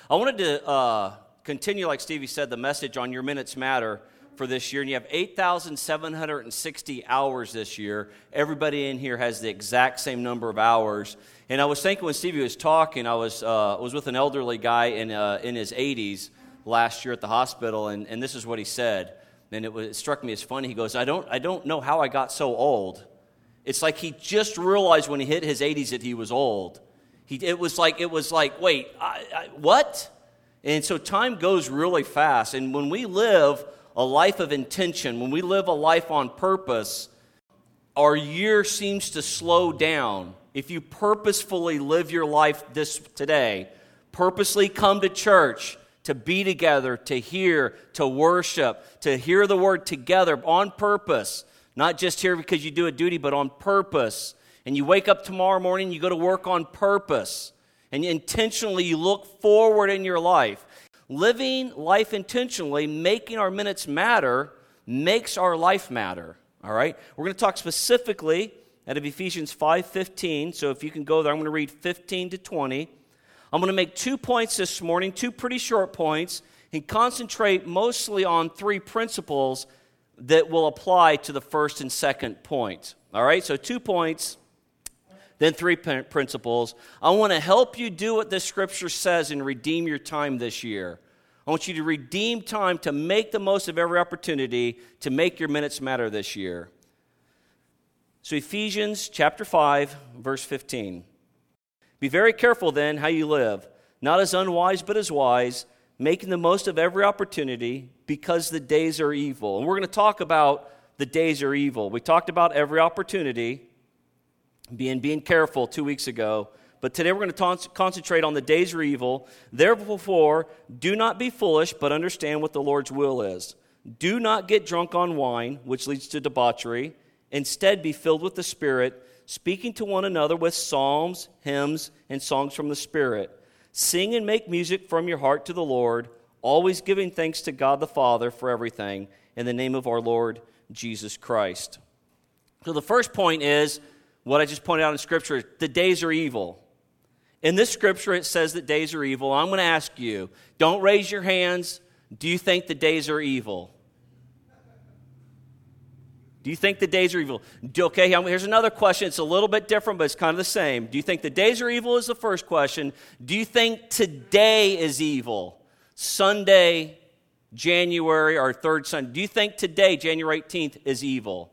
I wanted to continue, like Stevie said, the message on Your Minutes Matter for this year. And you have 8,760 hours this year. Everybody in here has the exact same number of hours. And I was thinking when Stevie was talking, I was with an elderly guy in his 80s last year at the hospital, and this is what he said. And it struck me as funny. He goes, I don't know how I got so old. It's like he just realized when he hit his 80s that he was old. It was like, wait, what? And so time goes really fast. And when we live a life of intention, when we live a life on purpose, our year seems to slow down. If you purposefully live your life today, purposely come to church, to be together, to hear, to worship, to hear the word together on purpose, not just here because you do a duty, but on purpose. And you wake up tomorrow morning, you go to work on purpose. And intentionally, you look forward in your life. Living life intentionally, making our minutes matter, makes our life matter. All right? We're going to talk specifically out of Ephesians 5:15. So if you can go there, I'm going to read 15 to 20. I'm going to make 2 points this morning, 2 pretty short points, and concentrate mostly on 3 principles that will apply to the first and second point. All right? So 2 points, then 3 principles. I want to help you do what this scripture says and redeem your time this year. I want you to redeem time to make the most of every opportunity to make your minutes matter this year. So Ephesians chapter 5, verse 15. Be very careful then how you live, not as unwise but as wise, making the most of every opportunity because the days are evil. And we're going to talk about the days are evil. We talked about every opportunity, being careful 2 weeks ago. But today we're going to concentrate on the days are evil. Therefore, do not be foolish, but understand what the Lord's will is. Do not get drunk on wine, which leads to debauchery. Instead, be filled with the Spirit, speaking to one another with psalms, hymns, and songs from the Spirit. Sing and make music from your heart to the Lord, always giving thanks to God the Father for everything, in the name of our Lord Jesus Christ. So the first point is what I just pointed out in Scripture, the days are evil. In this Scripture, it says that days are evil. I'm going to ask you, don't raise your hands. Do you think the days are evil? Do you think the days are evil? Okay, here's another question. It's a little bit different, but it's kind of the same. Do you think the days are evil is the first question. Do you think today is evil? Sunday, January, or third Sunday. Do you think today, January 18th, is evil?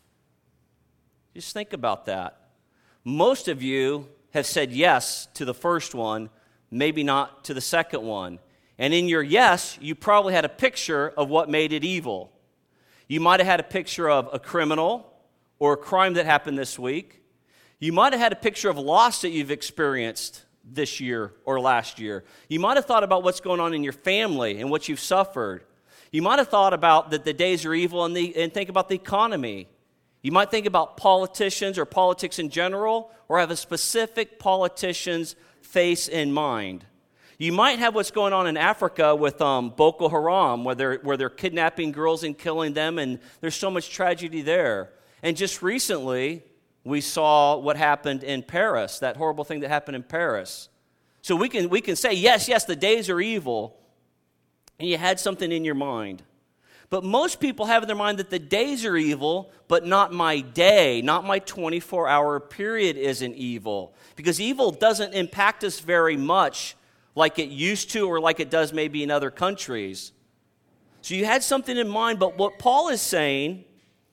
Just think about that. Most of you have said yes to the first one, maybe not to the second one. And in your yes, you probably had a picture of what made it evil. You might have had a picture of a criminal or a crime that happened this week. You might have had a picture of loss that you've experienced this year or last year. You might have thought about what's going on in your family and what you've suffered. You might have thought about that the days are evil and think about the economy. You might think about politicians or politics in general, or have a specific politician's face in mind. You might have what's going on in Africa with Boko Haram, where they're kidnapping girls and killing them, and there's so much tragedy there. And just recently, we saw what happened in Paris, that horrible thing that happened in Paris. So we can say, yes, the days are evil, and you had something in your mind. But most people have in their mind that the days are evil, but not my day, not my 24-hour period isn't evil. Because evil doesn't impact us very much like it used to or like it does maybe in other countries. So you had something in mind, but what Paul is saying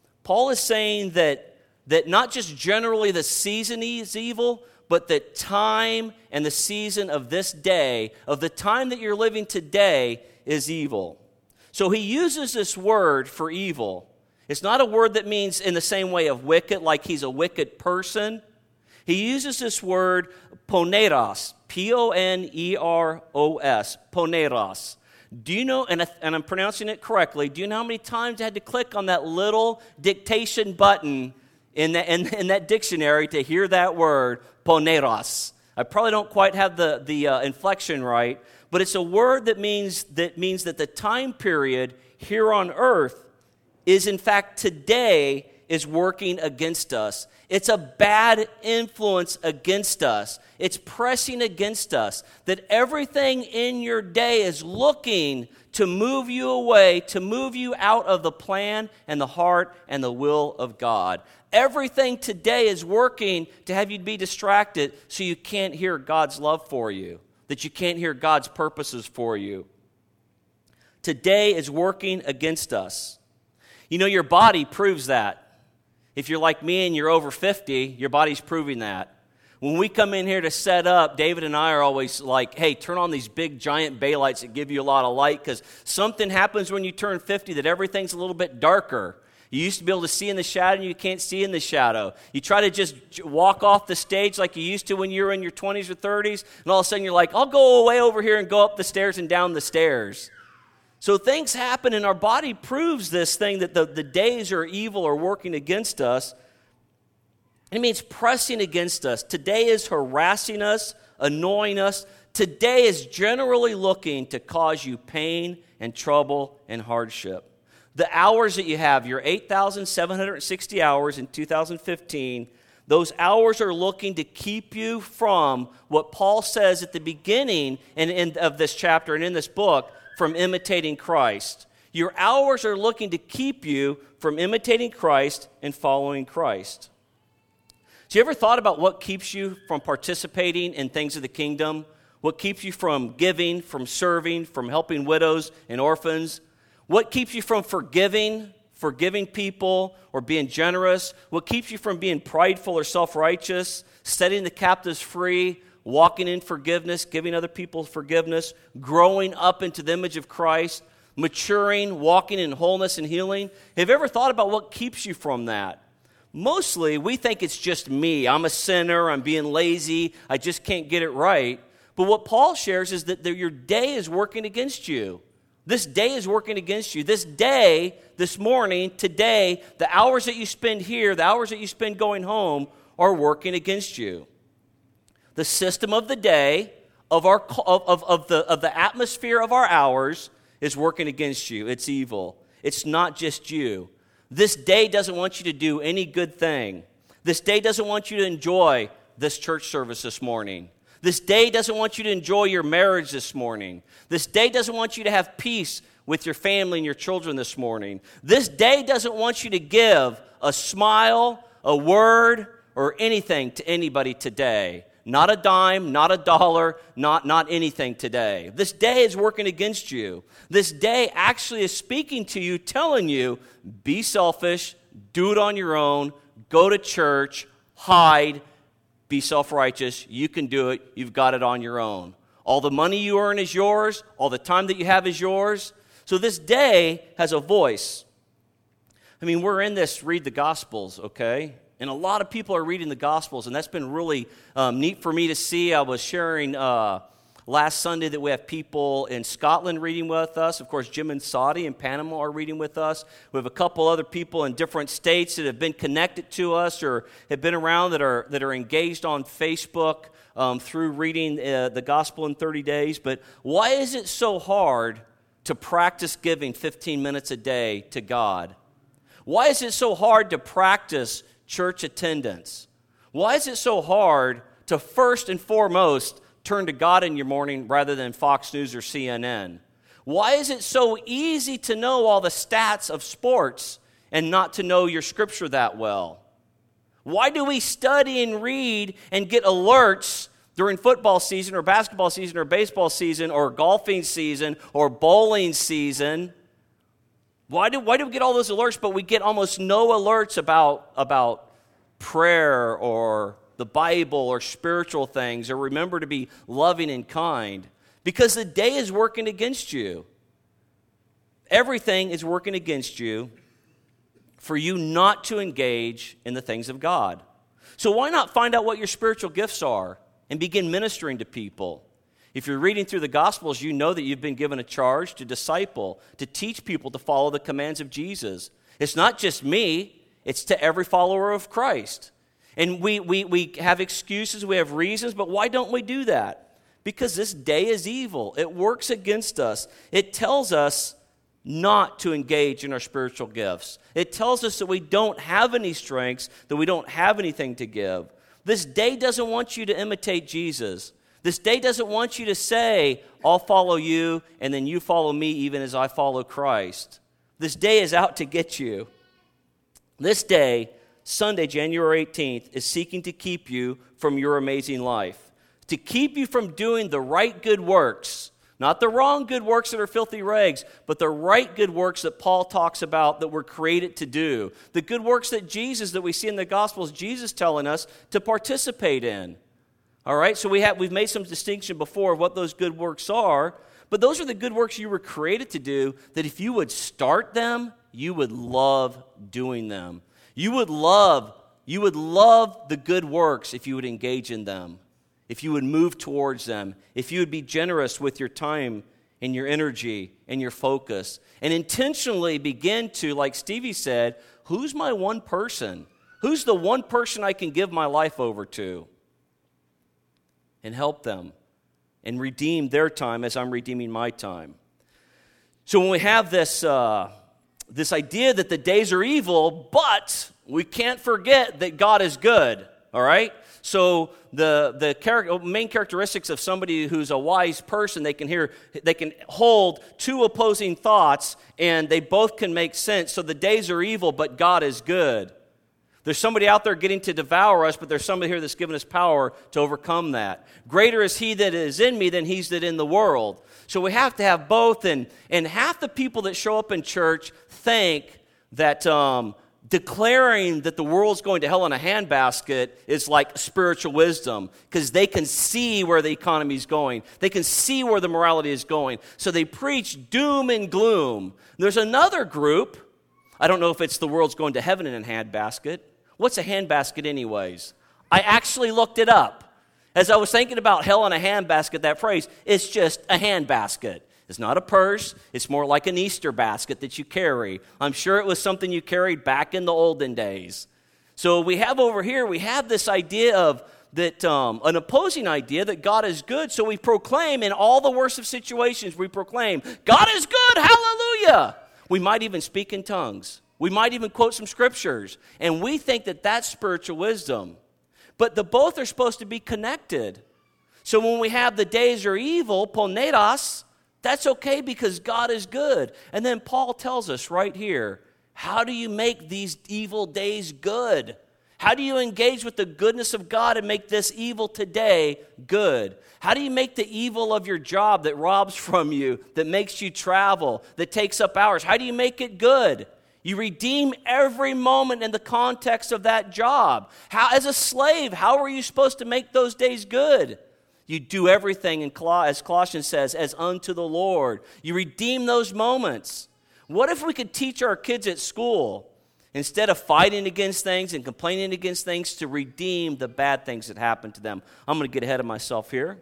that not just generally the season is evil, but the time and the season of this day, of the time that you're living today, is evil. So he uses this word for evil. It's not a word that means in the same way of wicked, like he's a wicked person. He uses this word poneros, P-O-N-E-R-O-S, poneros. Do you know, and I'm pronouncing it correctly, do you know how many times I had to click on that little dictation button in that dictionary to hear that word, poneros? I probably don't quite have the inflection right, but it's a word that means that the time period here on earth is in fact today is working against us. It's a bad influence against us. It's pressing against us. That everything in your day is looking to move you away, to move you out of the plan and the heart and the will of God. Everything today is working to have you be distracted so you can't hear God's love for you, that you can't hear God's purposes for you. Today is working against us. You know, your body proves that. If you're like me and you're over 50, your body's proving that. When we come in here to set up, David and I are always like, hey, turn on these big giant bay lights that give you a lot of light, because something happens when you turn 50 that everything's a little bit darker. You used to be able to see in the shadow, and you can't see in the shadow. You try to just walk off the stage like you used to when you were in your 20s or 30s, and all of a sudden you're like, I'll go away over here and go up the stairs and down the stairs. So things happen, and our body proves this thing that the days are evil or working against us. It means pressing against us. Today is harassing us, annoying us. Today is generally looking to cause you pain and trouble and hardship. The hours that you have, your 8,760 hours in 2015, those hours are looking to keep you from what Paul says at the beginning of this chapter and in this book, from imitating Christ. Your hours are looking to keep you from imitating Christ and following Christ. So you ever thought about what keeps you from participating in things of the kingdom? What keeps you from giving, from serving, from helping widows and orphans? What keeps you from forgiving people or being generous? What keeps you from being prideful or self-righteous, setting the captives free, walking in forgiveness, giving other people forgiveness, growing up into the image of Christ, maturing, walking in wholeness and healing? Have you ever thought about what keeps you from that? Mostly, we think it's just me. I'm a sinner. I'm being lazy. I just can't get it right. But what Paul shares is that your day is working against you. This day is working against you. This day, this morning, today, the hours that you spend here, the hours that you spend going home are working against you. The system of the day, of the atmosphere of our hours is working against you. It's evil. It's not just you. This day doesn't want you to do any good thing. This day doesn't want you to enjoy this church service this morning. This day doesn't want you to enjoy your marriage this morning. This day doesn't want you to have peace with your family and your children this morning. This day doesn't want you to give a smile, a word, or anything to anybody today. Not a dime, not a dollar, not anything today. This day is working against you. This day actually is speaking to you, telling you, be selfish, do it on your own, go to church, hide, be self-righteous. You can do it. You've got it on your own. All the money you earn is yours. All the time that you have is yours. So this day has a voice. I mean, we're in this Read the Gospels, okay? And a lot of people are reading the Gospels, and that's been really neat for me to see. I was sharing last Sunday that we have people in Scotland reading with us. Of course, Jim and Saudi in Panama are reading with us. We have a couple other people in different states that have been connected to us or have been around that are engaged on Facebook through reading the Gospel in 30 days. But why is it so hard to practice giving 15 minutes a day to God? Why is it so hard to practice church attendance? Why is it so hard to first and foremost turn to God in your morning rather than Fox News or CNN? Why is it so easy to know all the stats of sports and not to know your scripture that well? Why do we study and read and get alerts during football season or basketball season or baseball season or golfing season or bowling season? Why do we get all those alerts, but we get almost no alerts about prayer or the Bible or spiritual things, or remember to be loving and kind? Because the day is working against you. Everything is working against you for you not to engage in the things of God. So why not find out what your spiritual gifts are and begin ministering to people? If you're reading through the Gospels, you know that you've been given a charge to disciple, to teach people to follow the commands of Jesus. It's not just me, it's to every follower of Christ. And we have excuses, we have reasons, but why don't we do that? Because this day is evil. It works against us. It tells us not to engage in our spiritual gifts. It tells us that we don't have any strengths, that we don't have anything to give. This day doesn't want you to imitate Jesus. This day doesn't want you to say, I'll follow you, and then you follow me even as I follow Christ. This day is out to get you. This day, Sunday, January 18th, is seeking to keep you from your amazing life, to keep you from doing the right good works, not the wrong good works that are filthy rags, but the right good works that Paul talks about that we're created to do. The good works that we see in the Gospels, Jesus telling us to participate in. All right, so we've made some distinction before of what those good works are, but those are the good works you were created to do, that if you would start them, you would love doing them. You would love the good works if you would engage in them, if you would move towards them, if you would be generous with your time and your energy and your focus, and intentionally begin to, like Stevie said, who's my one person? Who's the one person I can give my life over to? And help them and redeem their time as I'm redeeming my time. So when we have this idea that the days are evil, but we can't forget that God is good, all right? So the main characteristics of somebody who's a wise person, they can hold two opposing thoughts, and they both can make sense. So the days are evil, but God is good. There's somebody out there getting to devour us, but there's somebody here that's given us power to overcome that. Greater is he that is in me than he's that in the world. So we have to have both, and half the people that show up in church think that declaring that the world's going to hell in a handbasket is like spiritual wisdom, because they can see where the economy is going. They can see where the morality is going. So they preach doom and gloom. There's another group, I don't know if it's the world's going to heaven in a handbasket. What's a handbasket anyways? I actually looked it up. As I was thinking about hell in a handbasket, that phrase, it's just a handbasket. It's not a purse. It's more like an Easter basket that you carry. I'm sure it was something you carried back in the olden days. So we have over here, we have this idea of that an opposing idea that God is good. So we proclaim in all the worst of situations, we proclaim, God is good, hallelujah. We might even speak in tongues. We might even quote some scriptures. And we think that that's spiritual wisdom. But the both are supposed to be connected. So when we have the days are evil, poneros, that's okay because God is good. And then Paul tells us right here, how do you make these evil days good? How do you engage with the goodness of God and make this evil today good? How do you make the evil of your job that robs from you, that makes you travel, that takes up hours, how do you make it good? You redeem every moment in the context of that job. How, as a slave, how are you supposed to make those days good? You do everything, as Colossians says, as unto the Lord. You redeem those moments. What if we could teach our kids at school, instead of fighting against things and complaining against things, to redeem the bad things that happen to them? I'm going to get ahead of myself here.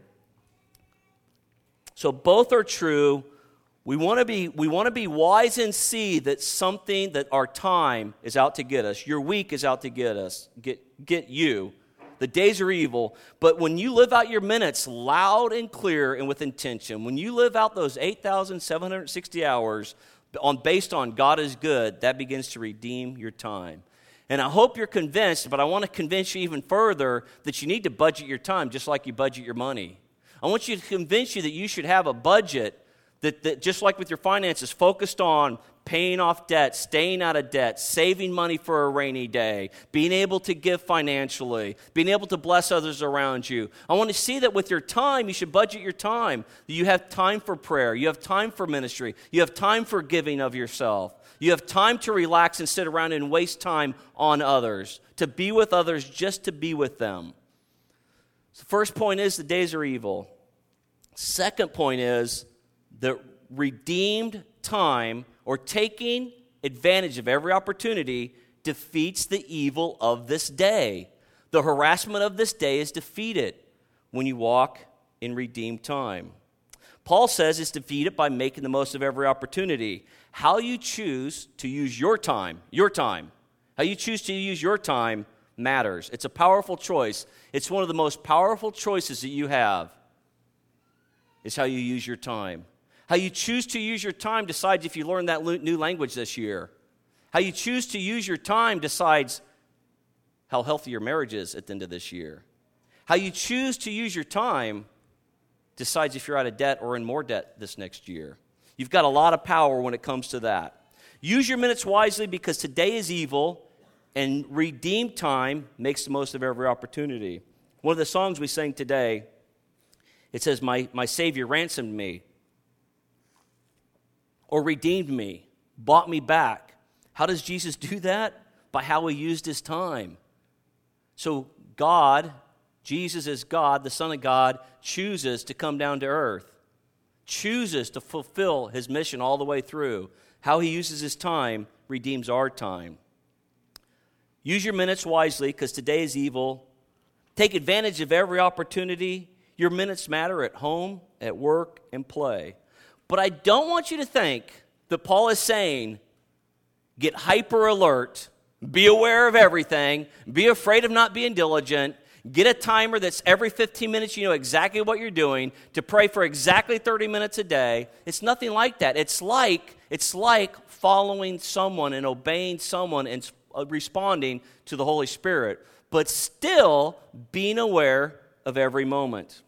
So both are true. We want to be wise and see that something, that our time is out to get us. Your week is out to get us, get you. The days are evil, but when you live out your minutes loud and clear and with intention, when you live out those 8,760 hours based on God is good, that begins to redeem your time. And I hope you're convinced, but I want to convince you even further that you need to budget your time just like you budget your money. I want you to convince you that you should have a budget that just like with your finances, focused on paying off debt, staying out of debt, saving money for a rainy day, being able to give financially, being able to bless others around you. I want to see that with your time, you should budget your time. You have time for prayer. You have time for ministry. You have time for giving of yourself. You have time to relax and sit around and waste time on others, to be with others just to be with them. So first point is the days are evil. Second point is the redeemed time, or taking advantage of every opportunity, defeats the evil of this day. The harassment of this day is defeated when you walk in redeemed time. Paul says it's defeated by making the most of every opportunity. How you choose to use your time, how you choose to use your time matters. It's a powerful choice. It's one of the most powerful choices that you have, is how you use your time. How you choose to use your time decides if you learn that new language this year. How you choose to use your time decides how healthy your marriage is at the end of this year. How you choose to use your time decides if you're out of debt or in more debt this next year. You've got a lot of power when it comes to that. Use your minutes wisely because today is evil, and redeemed time makes the most of every opportunity. One of the songs we sang today, it says, my Savior ransomed me, or redeemed me, bought me back. How does Jesus do that? By how he used his time. So God, Jesus is God, the Son of God, chooses to come down to earth, chooses to fulfill his mission all the way through. How he uses his time redeems our time. Use your minutes wisely because today is evil. Take advantage of every opportunity. Your minutes matter at home, at work, and play. But I don't want you to think that Paul is saying, get hyper alert, be aware of everything, be afraid of not being diligent, get a timer that's every 15 minutes you know exactly what you're doing, to pray for exactly 30 minutes a day. It's nothing like that. It's like following someone and obeying someone and responding to the Holy Spirit, but still being aware of every moment.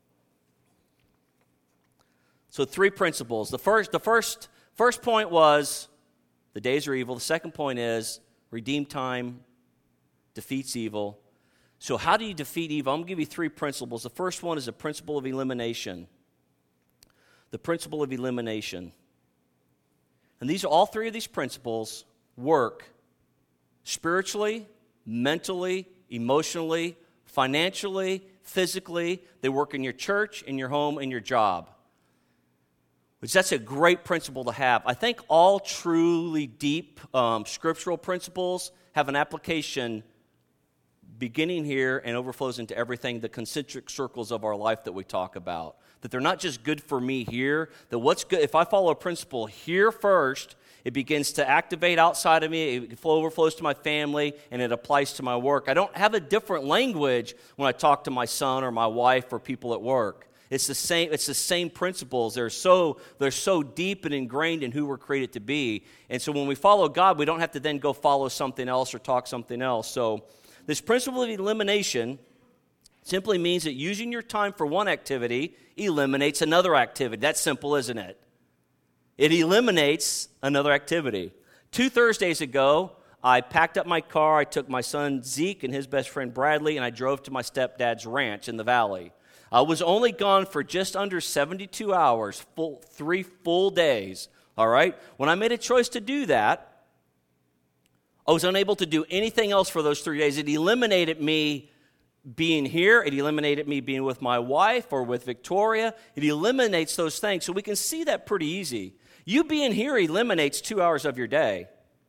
So 3 principles. The first point was the days are evil. The second point is redeemed time defeats evil. So how do you defeat evil? I'm going to give you 3 principles. The first one is a principle of elimination. The principle of elimination. And all 3 of these principles work spiritually, mentally, emotionally, financially, physically. They work in your church, in your home, in your job. Which that's a great principle to have. I think all truly deep scriptural principles have an application beginning here and overflows into everything, the concentric circles of our life that we talk about. That they're not just good for me here, that what's good, if I follow a principle here first, it begins to activate outside of me, it overflows to my family, and it applies to my work. I don't have a different language when I talk to my son or my wife or people at work. It's the same principles. They're so deep and ingrained in who we're created to be. And so when we follow God, we don't have to then go follow something else or talk something else. So this principle of elimination simply means that using your time for one activity eliminates another activity. That's simple, isn't it? It eliminates another activity. 2 Thursdays ago, I packed up my car. I took my son Zeke and his best friend Bradley, and I drove to my stepdad's ranch in the valley. I was only gone for just under 72 hours, 3 full days, all right? When I made a choice to do that, I was unable to do anything else for those 3 days. It eliminated me being here. It eliminated me being with my wife or with Victoria. It eliminates those things, so we can see that pretty easy. You being here eliminates 2 hours of your day.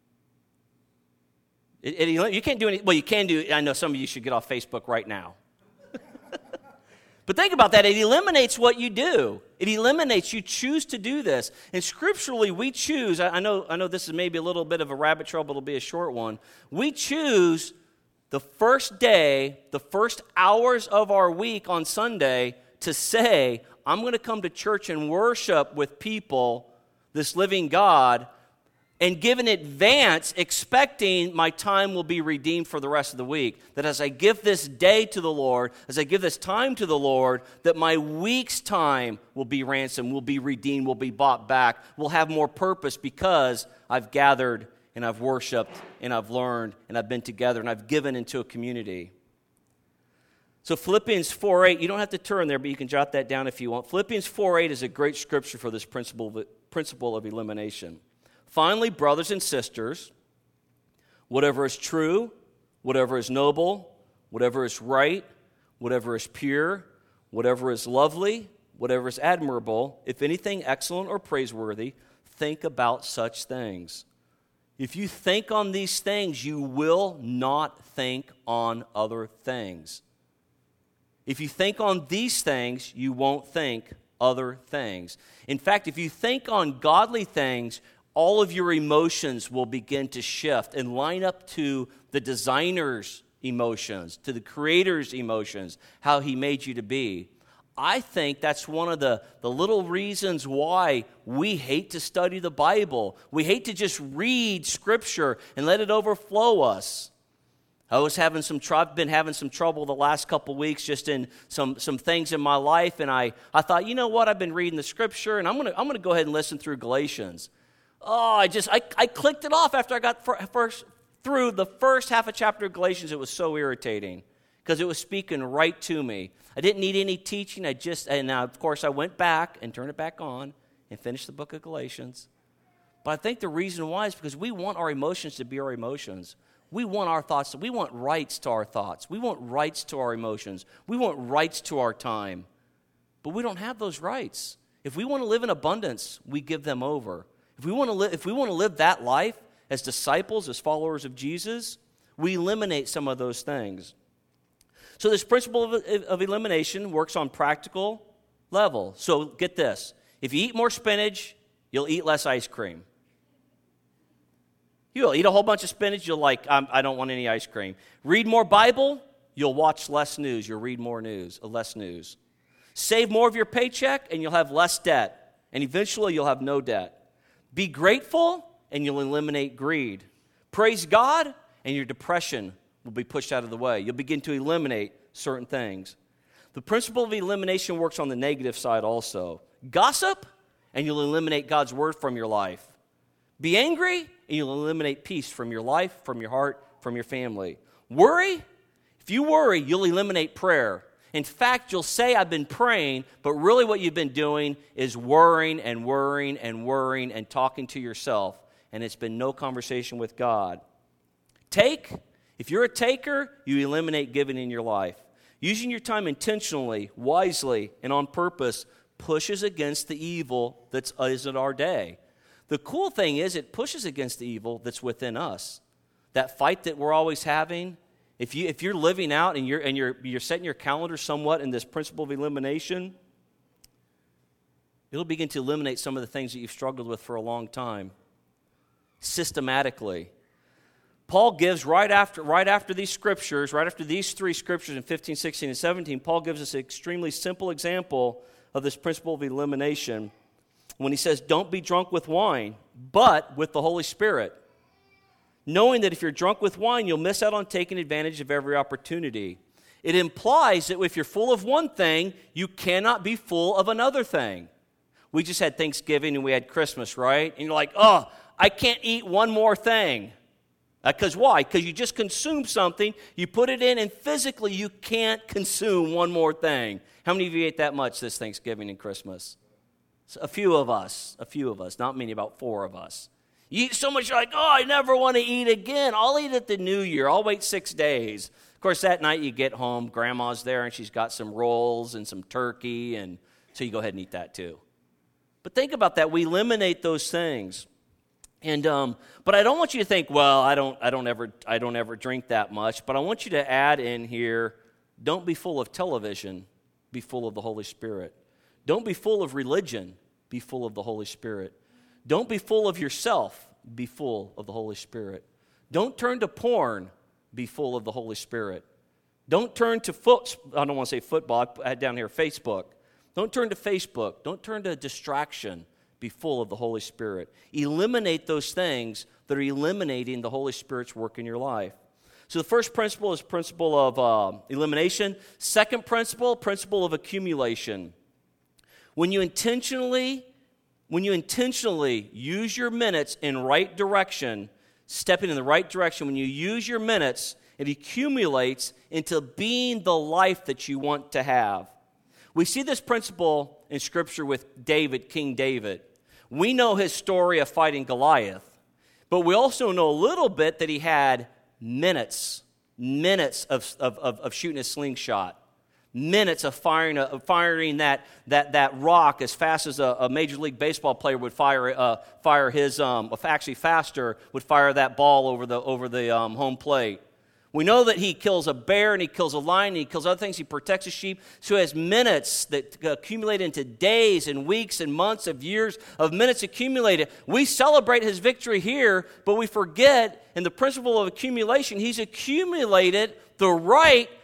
You can't do any, well, you can do, I know some of you should get off Facebook right now. But think about that. It eliminates what you do. It eliminates, you choose to do this. And scripturally, we choose, I know this is maybe a little bit of a rabbit trail, but it'll be a short one. We choose the first day, the first hours of our week on Sunday to say, I'm going to come to church and worship with people, this living God, and give in advance, expecting my time will be redeemed for the rest of the week. That as I give this day to the Lord, as I give this time to the Lord, that my week's time will be ransomed, will be redeemed, will be bought back, will have more purpose because I've gathered and I've worshiped and I've learned and I've been together and I've given into a community. So Philippians 4:8, you don't have to turn there, but you can jot that down if you want. Philippians 4:8 is a great scripture for this principle of elimination. Finally, brothers and sisters, whatever is true, whatever is noble, whatever is right, whatever is pure, whatever is lovely, whatever is admirable, if anything excellent or praiseworthy, think about such things. If you think on these things, you will not think on other things. If you think on these things, you won't think other things. In fact, if you think on godly things, all of your emotions will begin to shift and line up to the designer's emotions, to the creator's emotions, how he made you to be. I think that's one of the little reasons why we hate to study the Bible. We hate to just read Scripture and let it overflow us. I was been having some trouble the last couple weeks just in some things in my life, and I thought, you know what, I've been reading the Scripture, and I'm gonna go ahead and listen through Galatians. Oh, I clicked it off after I got through the first half of chapter of Galatians. It was so irritating because it was speaking right to me. I didn't need any teaching. And now, of course, I went back and turned it back on and finished the book of Galatians. But I think the reason why is because we want our emotions to be our emotions. We want our thoughts. We want rights to our thoughts. We want rights to our emotions. We want rights to our time. But we don't have those rights. If we want to live in abundance, we give them over. If we want to live that life as disciples, as followers of Jesus, we eliminate some of those things. So this principle of elimination works on practical level. So get this. If you eat more spinach, you'll eat less ice cream. You'll eat a whole bunch of spinach, you'll I don't want any ice cream. Read more Bible, you'll watch less news. You'll read more news, less news. Save more of your paycheck, and you'll have less debt. And eventually, you'll have no debt. Be grateful, and you'll eliminate greed. Praise God, and your depression will be pushed out of the way. You'll begin to eliminate certain things. The principle of elimination works on the negative side also. Gossip, and you'll eliminate God's word from your life. Be angry, and you'll eliminate peace from your life, from your heart, from your family. Worry, if you worry, you'll eliminate prayer. In fact, you'll say, I've been praying, but really what you've been doing is worrying and worrying and worrying and talking to yourself, and it's been no conversation with God. Take, if you're a taker, you eliminate giving in your life. Using your time intentionally, wisely, and on purpose pushes against the evil that is in our day. The cool thing is it pushes against the evil that's within us. That fight that we're always having, if you're living out and you're setting your calendar somewhat in this principle of elimination, it'll begin to eliminate some of the things that you've struggled with for a long time, systematically. Paul gives right after these scriptures, right after these three scriptures in 15, 16, and 17, Paul gives us an extremely simple example of this principle of elimination when he says, don't be drunk with wine, but with the Holy Spirit. Knowing that if you're drunk with wine, you'll miss out on taking advantage of every opportunity. It implies that if you're full of one thing, you cannot be full of another thing. We just had Thanksgiving and we had Christmas, right? And you're like, oh, I can't eat one more thing. Because why? Because you just consumed something, you put it in, and physically you can't consume one more thing. How many of you ate that much this Thanksgiving and Christmas? A few of us, not many, about 4 of us. You eat so much, you're like, oh, I never want to eat again. I'll eat at the New Year. I'll wait 6 days. Of course, that night you get home, Grandma's there, and she's got some rolls and some turkey, and so you go ahead and eat that too. But think about that. We eliminate those things. And but I don't want you to think, well, I don't ever drink that much. But I want you to add in here, don't be full of television, be full of the Holy Spirit. Don't be full of religion, be full of the Holy Spirit. Don't be full of yourself, be full of the Holy Spirit. Don't turn to porn, be full of the Holy Spirit. Don't turn to I don't want to say football, I had down here Facebook. Don't turn to Facebook. Don't turn to distraction. Be full of the Holy Spirit. Eliminate those things that are eliminating the Holy Spirit's work in your life. So the first principle is principle of elimination. Second principle of accumulation. When you intentionally use your minutes in right direction, stepping in the right direction, when you use your minutes, it accumulates into being the life that you want to have. We see this principle in Scripture with David, King David. We know his story of fighting Goliath, but we also know a little bit that he had minutes of shooting a slingshot, minutes of firing that rock as fast as a Major League Baseball player would fire his, actually faster, would fire that ball over the home plate. We know that he kills a bear and he kills a lion and he kills other things. He protects a sheep. So he has minutes that accumulate into days and weeks and months of years of minutes accumulated. We celebrate his victory here, but we forget in the principle of accumulation, he's accumulated the right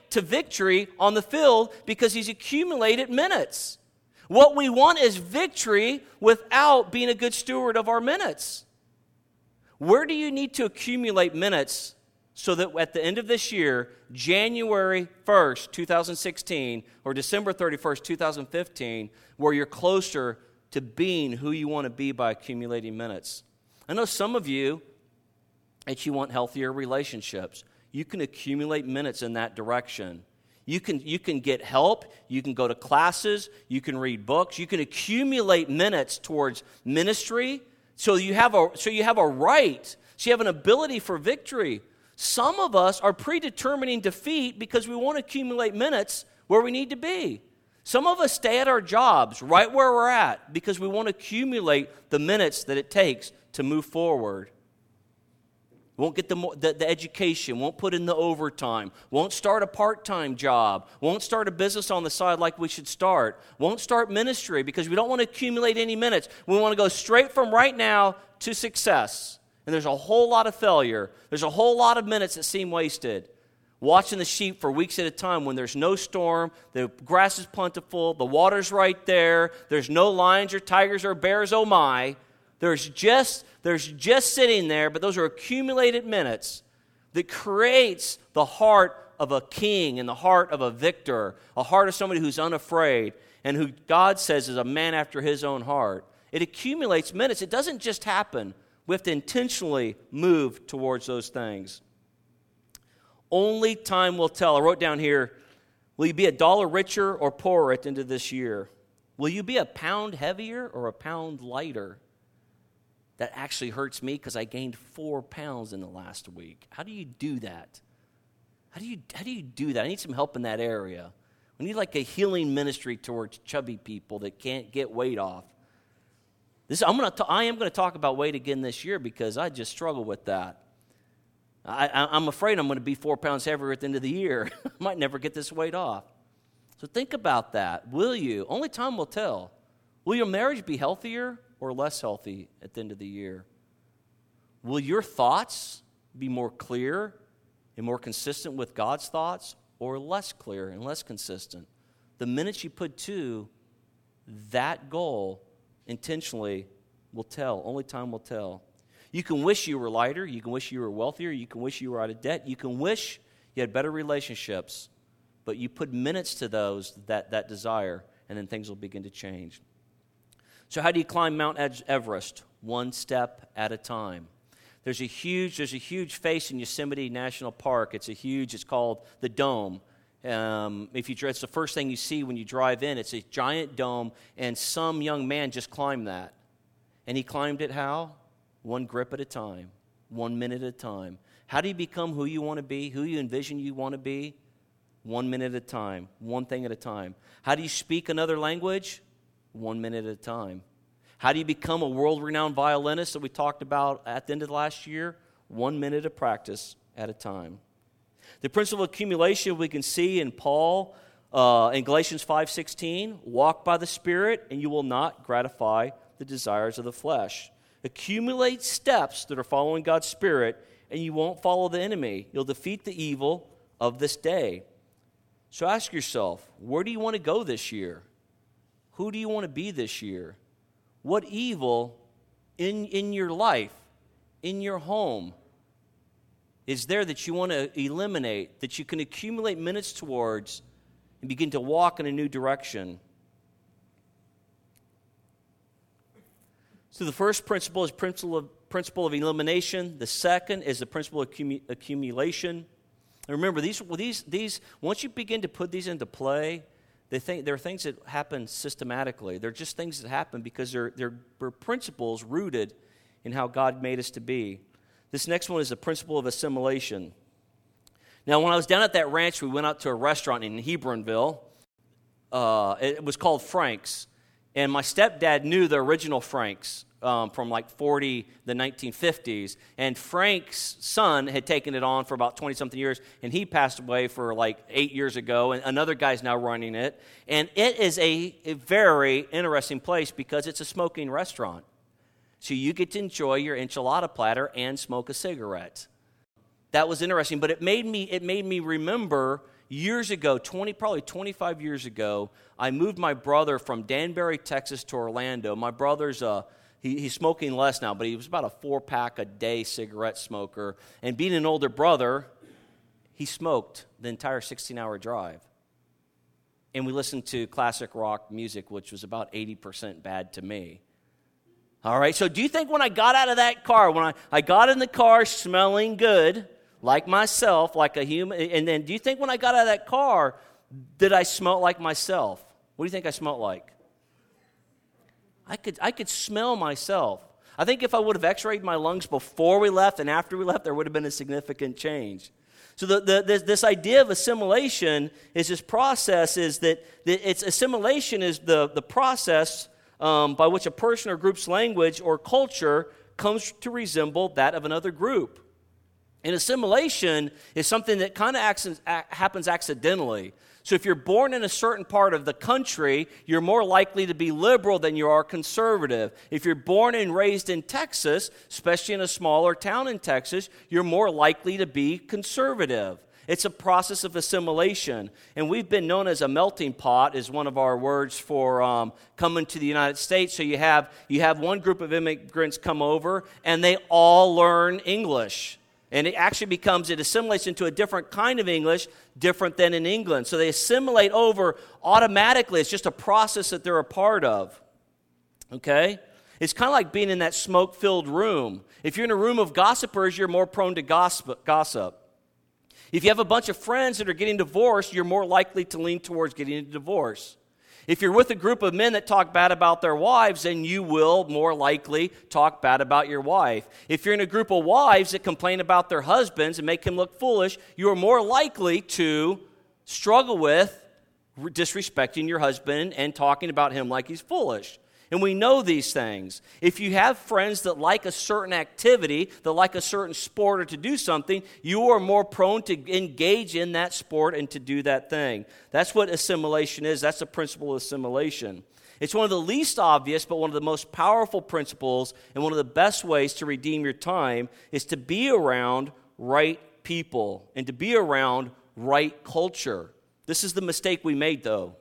to victory on the field because he's accumulated minutes. What we want is victory without being a good steward of our minutes. Where do you need to accumulate minutes so that at the end of this year, January 1st, 2016, or December 31st, 2015, where you're closer to being who you want to be by accumulating minutes? I know some of you that you want healthier relationships. You can accumulate minutes in that direction. You can get help. You can go to classes. You can read books. You can accumulate minutes towards ministry. So you have a right. So you have an ability for victory. Some of us are predetermining defeat because we want to accumulate minutes where we need to be. Some of us stay at our jobs right where we're at because we want to accumulate the minutes that it takes to move forward. Won't get the education, won't put in the overtime, won't start a part-time job, won't start a business on the side like we should start, won't start ministry because we don't want to accumulate any minutes. We want to go straight from right now to success. And there's a whole lot of failure. There's a whole lot of minutes that seem wasted. Watching the sheep for weeks at a time when there's no storm, the grass is plentiful, the water's right there, there's no lions or tigers or bears, oh my. There's just sitting there, but those are accumulated minutes that creates the heart of a king and the heart of a victor, a heart of somebody who's unafraid and who God says is a man after his own heart. It accumulates minutes. It doesn't just happen. We have to intentionally move towards those things. Only time will tell. I wrote down here, will you be $1 richer or poorer at the end of this year? Will you be a pound heavier or a pound lighter? That actually hurts me because I gained 4 pounds in the last week. How do you do that? How do you do that? I need some help in that area. We need like a healing ministry towards chubby people that can't get weight off. I am going to talk about weight again this year because I just struggle with that. I'm afraid I'm going to be 4 pounds heavier at the end of the year. I might never get this weight off. So think about that. Will you? Only time will tell. Will your marriage be healthier or less healthy at the end of the year? Will your thoughts be more clear and more consistent with God's thoughts or less clear and less consistent? The minutes you put to that goal intentionally will tell. Only time will tell. You can wish you were lighter. You can wish you were wealthier. You can wish you were out of debt. You can wish you had better relationships, but you put minutes to those, that desire, and then things will begin to change. So how do you climb Mount Everest? One step at a time. There's a huge face in Yosemite National Park. It's called the Dome. It's the first thing you see when you drive in. It's a giant dome, and some young man just climbed that. And he climbed it how? One grip at a time, 1 minute at a time. How do you become who you want to be, who you envision you want to be? 1 minute at a time, one thing at a time. How do you speak another language? 1 minute at a time. How do you become a world-renowned violinist that we talked about at the end of last year? 1 minute of practice at a time. The principle of accumulation we can see in Paul in Galatians 5:16. Walk by the Spirit and you will not gratify the desires of the flesh. Accumulate steps that are following God's Spirit and you won't follow the enemy. You'll defeat the evil of this day. So ask yourself, where do you want to go this year? Who do you want to be this year? What evil in your life, in your home, is there that you want to eliminate, that you can accumulate minutes towards and begin to walk in a new direction? So the first principle is principle of elimination. The second is the principle of accumulation. And remember, these once you begin to put these into play, they're things that happen systematically. They're just things that happen because they're principles rooted in how God made us to be. This next one is the principle of assimilation. Now, when I was down at that ranch, we went out to a restaurant in Hebronville. It was called Frank's. And my stepdad knew the original Frank's from like the 1950s. And Frank's son had taken it on for about 20-something years, and he passed away for like 8 years ago, and another guy's now running it. And it is a very interesting place because it's a smoking restaurant. So you get to enjoy your enchilada platter and smoke a cigarette. That was interesting, but it made me remember, years ago, probably 25 years ago, I moved my brother from Danbury, Texas to Orlando. My brother's he's smoking less now, but he was about a 4-pack a day cigarette smoker. And being an older brother, he smoked the entire 16-hour drive. And we listened to classic rock music, which was about 80% bad to me. All right, so do you think when I got out of that car, when I got in the car smelling good, like myself, like a human, and then do you think when I got out of that car, did I smell like myself? What do you think I smelled like? I could smell myself. I think if I would have x-rayed my lungs before we left and after we left, there would have been a significant change. So this idea of assimilation is this process is that it's assimilation is the process by which a person or group's language or culture comes to resemble that of another group. And assimilation is something that kind of happens accidentally. So if you're born in a certain part of the country, you're more likely to be liberal than you are conservative. If you're born and raised in Texas, especially in a smaller town in Texas, you're more likely to be conservative. It's a process of assimilation. And we've been known as a melting pot is one of our words for coming to the United States. So you have one group of immigrants come over, and they all learn English. And it assimilates into a different kind of English, different than in England. So they assimilate over automatically. It's just a process that they're a part of. Okay? It's kind of like being in that smoke-filled room. If you're in a room of gossipers, you're more prone to gossip. If you have a bunch of friends that are getting divorced, you're more likely to lean towards getting a divorce. If you're with a group of men that talk bad about their wives, then you will more likely talk bad about your wife. If you're in a group of wives that complain about their husbands and make him look foolish, you are more likely to struggle with disrespecting your husband and talking about him like he's foolish. And we know these things. If you have friends that like a certain activity, that like a certain sport or to do something, you are more prone to engage in that sport and to do that thing. That's what assimilation is. That's the principle of assimilation. It's one of the least obvious, but one of the most powerful principles, and one of the best ways to redeem your time is to be around right people and to be around right culture. This is the mistake we made, though.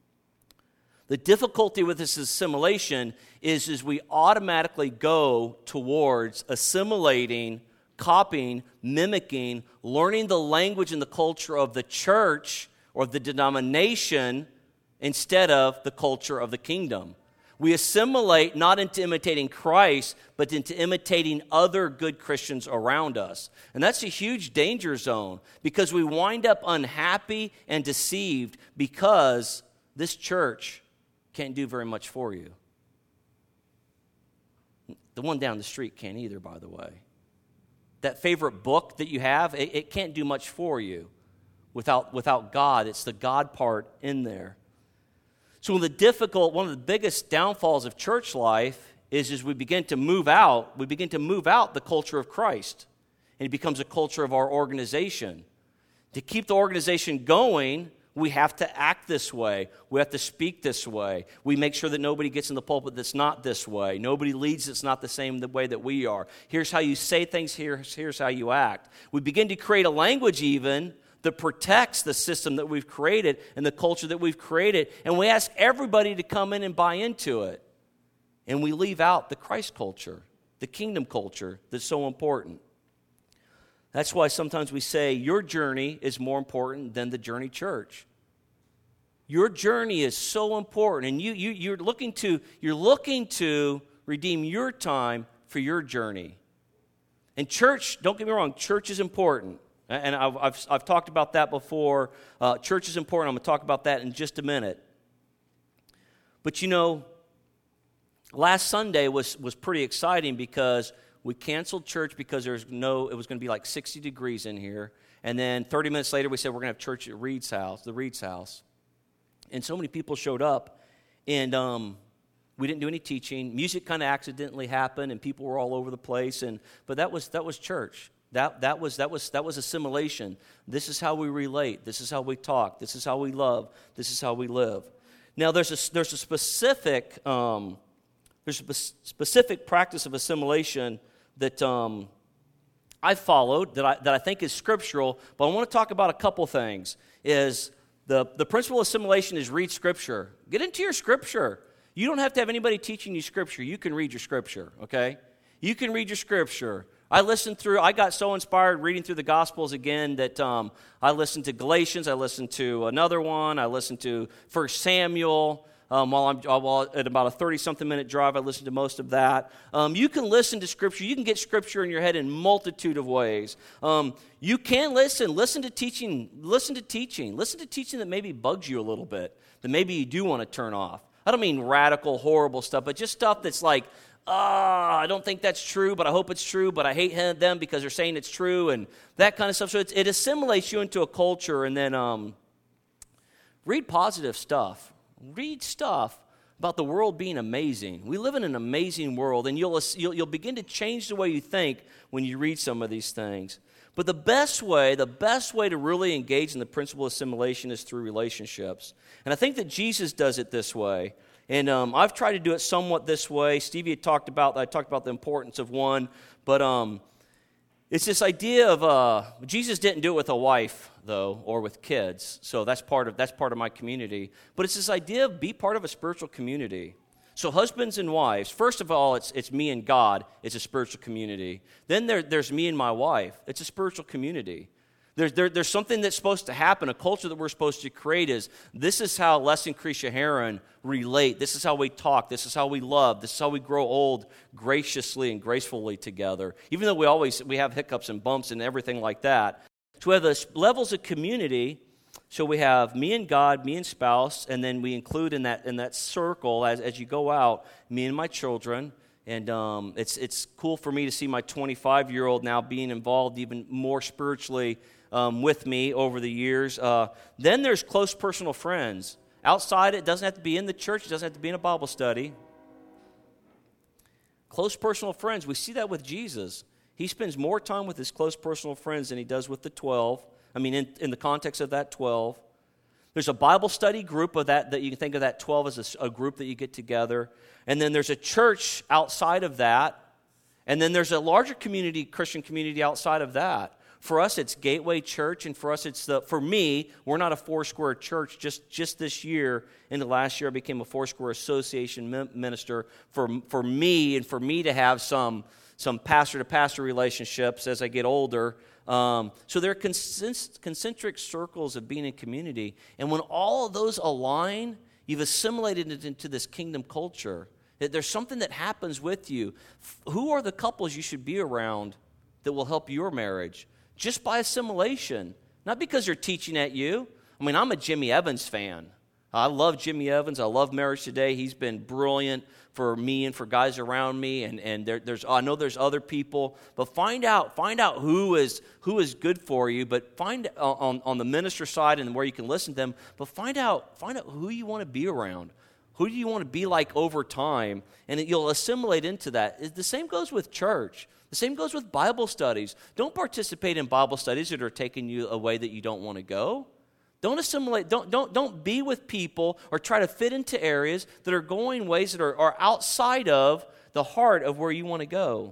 The difficulty with this assimilation is we automatically go towards assimilating, copying, mimicking, learning the language and the culture of the church or the denomination instead of the culture of the kingdom. We assimilate not into imitating Christ, but into imitating other good Christians around us. And that's a huge danger zone because we wind up unhappy and deceived because this church can't do very much for you. The one down the street can't either, by the way. That favorite book that you have, it can't do much for you without God. It's the God part in there. So one of the biggest downfalls of church life is we begin to move out the culture of Christ. And it becomes a culture of our organization. To keep the organization going, we have to act this way. We have to speak this way. We make sure that nobody gets in the pulpit that's not this way. Nobody leads that's not the same the way that we are. Here's how you say things. Here's how you act. We begin to create a language even that protects the system that we've created and the culture that we've created. And we ask everybody to come in and buy into it. And we leave out the Christ culture, the kingdom culture that's so important. That's why sometimes we say your journey is more important than the journey church. Your journey is so important, and you're looking to redeem your time for your journey. And church, don't get me wrong, church is important, and I've talked about that before. Church is important. I'm going to talk about that in just a minute. But last Sunday was pretty exciting because we canceled church because it was going to be like 60 degrees in here. And then 30 minutes later, we said we're going to have church at the Reed's house. And so many people showed up, and we didn't do any teaching. Music kind of accidentally happened, and people were all over the place. But that was church. That was assimilation. This is how we relate. This is how we talk. This is how we love. This is how we live. Now, there's a specific practice of assimilation that I followed that I think is scriptural, but I want to talk about a couple things. Is the principle of assimilation is read Scripture. Get into your Scripture. You don't have to have anybody teaching you Scripture. You can read your Scripture, okay? You can read your Scripture. I got so inspired reading through the Gospels again that I listened to Galatians, I listened to another one, I listened to 1 Samuel. While at about a 30-something minute drive, I listened to most of that. You can listen to Scripture. You can get Scripture in your head in a multitude of ways. You can listen to teaching. Listen to teaching that maybe bugs you a little bit, that maybe you do want to turn off. I don't mean radical, horrible stuff, but just stuff that's like, I don't think that's true, but I hope it's true, but I hate them because they're saying it's true, and that kind of stuff. So it assimilates you into a culture, and then read positive stuff. Read stuff about the world being amazing. We live in an amazing world, and you'll begin to change the way you think when you read some of these things. But the best way to really engage in the principle of assimilation is through relationships. And I think that Jesus does it this way. And I've tried to do it somewhat this way. Stevie had talked about the importance of one, but it's this idea of Jesus didn't do it with a wife, though, or with kids. So that's part of my community. But it's this idea of be part of a spiritual community. So husbands and wives, first of all, it's me and God. It's a spiritual community. Then there's me and my wife. It's a spiritual community. There's something that's supposed to happen, a culture that we're supposed to create this is how Les and Krisha Heron relate. This is how we talk. This is how we love. This is how we grow old graciously and gracefully together. Even though we have hiccups and bumps and everything like that. So we have the levels of community. So we have me and God, me and spouse, and then we include in that circle as you go out, me and my children. And it's cool for me to see my 25-year-old now being involved even more spiritually with me over the years. Then there's close personal friends. Outside, it doesn't have to be in the church. It doesn't have to be in a Bible study. Close personal friends. We see that with Jesus. He spends more time with his close personal friends than he does with the 12. I mean, in the context of that 12. There's a Bible study group of that you can think of that 12 as a group that you get together. And then there's a church outside of that. And then there's a larger community, Christian community outside of that. For us, it's Gateway Church, and for us, for me, we're not a Foursquare church. Just this year, in the last year, I became a Foursquare Association minister for me, and for me to have some pastor-to-pastor relationships as I get older. So there are concentric circles of being in community, and when all of those align, you've assimilated it into this kingdom culture. There's something that happens with you. Who are the couples you should be around that will help your marriage? Just by assimilation, not because they're teaching at you. I mean, I'm a Jimmy Evans fan. I love Jimmy Evans. I love Marriage Today. He's been brilliant for me and for guys around me. And I know there's other people, but find out who is good for you. But find on the minister side and where you can listen to them. But find out who you want to be around. Who do you want to be like over time? And you'll assimilate into that. The same goes with church. The same goes with Bible studies. Don't participate in Bible studies that are taking you a way that you don't want to go. Don't assimilate. Don't be with people or try to fit into areas that are going ways that are outside of the heart of where you want to go.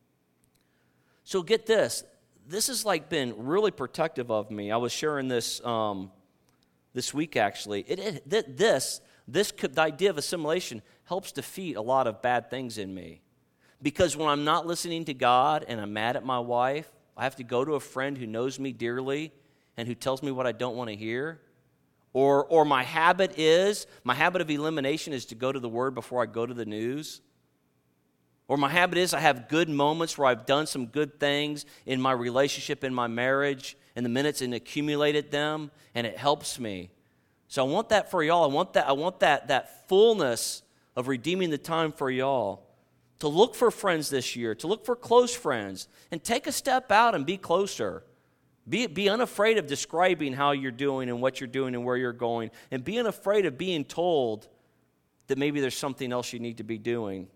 So get this. This has been really protective of me. I was sharing this this week actually. The idea of assimilation helps defeat a lot of bad things in me. Because when I'm not listening to God and I'm mad at my wife, I have to go to a friend who knows me dearly and who tells me what I don't want to hear. Or my habit of elimination is to go to the Word before I go to the news. Or my habit is I have good moments where I've done some good things in my relationship, in my marriage, in the minutes and accumulated them, and it helps me. So I want that for y'all. I want that fullness of redeeming the time for y'all. To look for friends this year, to look for close friends, and take a step out and be closer. Be unafraid of describing how you're doing and what you're doing and where you're going, and be unafraid of being told that maybe there's something else you need to be doing.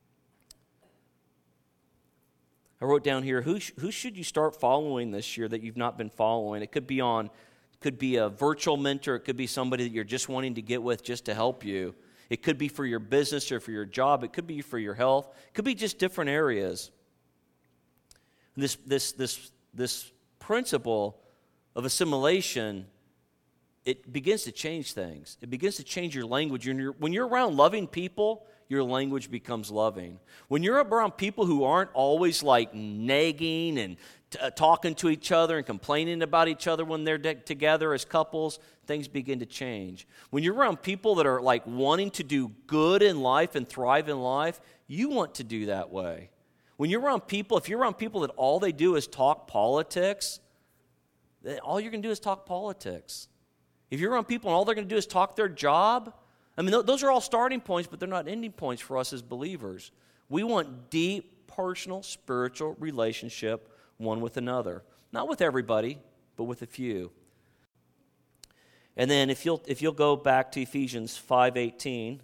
I wrote down here, who should you start following this year that you've not been following? It could be a virtual mentor. It could be somebody that you're just wanting to get with just to help you. It could be for your business or for your job. It could be for your health. It could be just different areas. This principle of assimilation, it begins to change things. It begins to change your language. When you're around loving people, your language becomes loving. When you're around people who aren't always like nagging and talking to each other and complaining about each other when they're together as couples, things begin to change. When you're around people that are like wanting to do good in life and thrive in life, you want to do that way. When you're around people, if you're around people that all they do is talk politics, then all you're going to do is talk politics. If you're around people and all they're going to do is talk their job, I mean, those are all starting points, but they're not ending points for us as believers. We want deep, personal, spiritual relationship one with another. Not with everybody, but with a few. And then if you'll go back to Ephesians 5:18.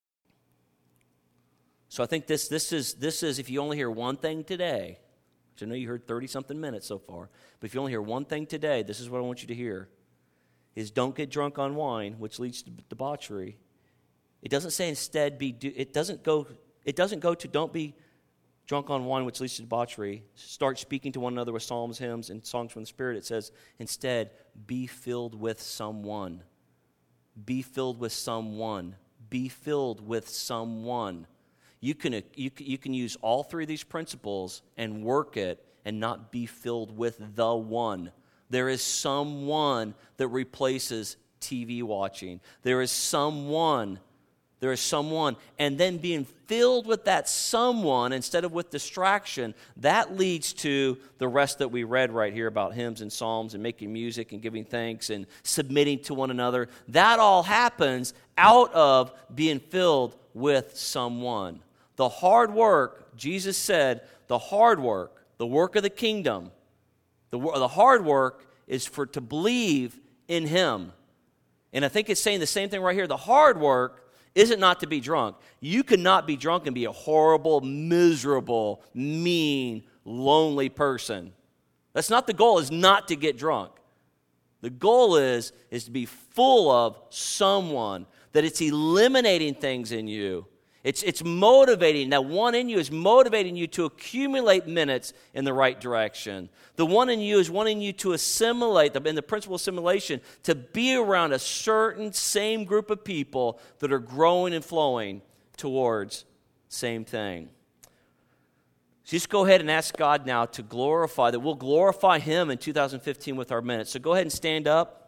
So I think this is if you only hear one thing today, which I know you heard 30-something minutes so far, but if you only hear one thing today, this is what I want you to hear, is don't get drunk on wine, which leads to debauchery. It doesn't say instead it doesn't go to don't be drunk on wine, which leads to debauchery. Start speaking to one another with psalms, hymns, and songs from the Spirit. It says instead, be filled with someone. Be filled with someone. Be filled with someone. You can use all three of these principles and work it and not be filled with the one. There is someone that replaces TV watching. There is someone, and then being filled with that someone instead of with distraction, that leads to the rest that we read right here about hymns and psalms and making music and giving thanks and submitting to one another. That all happens out of being filled with someone. The hard work, Jesus said, the hard work, the work of the kingdom, the hard work is to believe in Him. And I think it's saying the same thing right here. The hard work isn't not to be drunk. You cannot be drunk and be a horrible, miserable, mean, lonely person. That's not the goal, is not to get drunk. The goal is to be full of someone, that it's eliminating things in you. It's motivating. That one in you is motivating you to accumulate minutes in the right direction. The one in you is wanting you to assimilate, in the principle of assimilation, to be around a certain same group of people that are growing and flowing towards same thing. So just go ahead and ask God now to glorify, that we'll glorify Him in 2015 with our minutes. So go ahead and stand up.